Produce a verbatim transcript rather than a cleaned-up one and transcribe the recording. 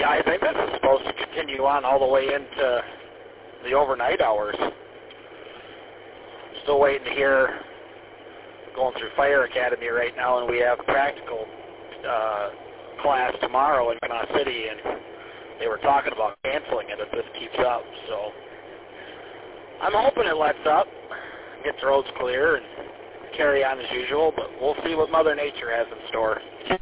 Yeah, I think this is supposed to continue on all the way into the overnight hours. Still waiting to hear, going through Fire Academy right now, and we have a practical uh, class tomorrow in Panama City, and they were talking about canceling it if this keeps up. So I'm hoping it lets up, get the roads clear, and carry on as usual, but we'll see what Mother Nature has in store.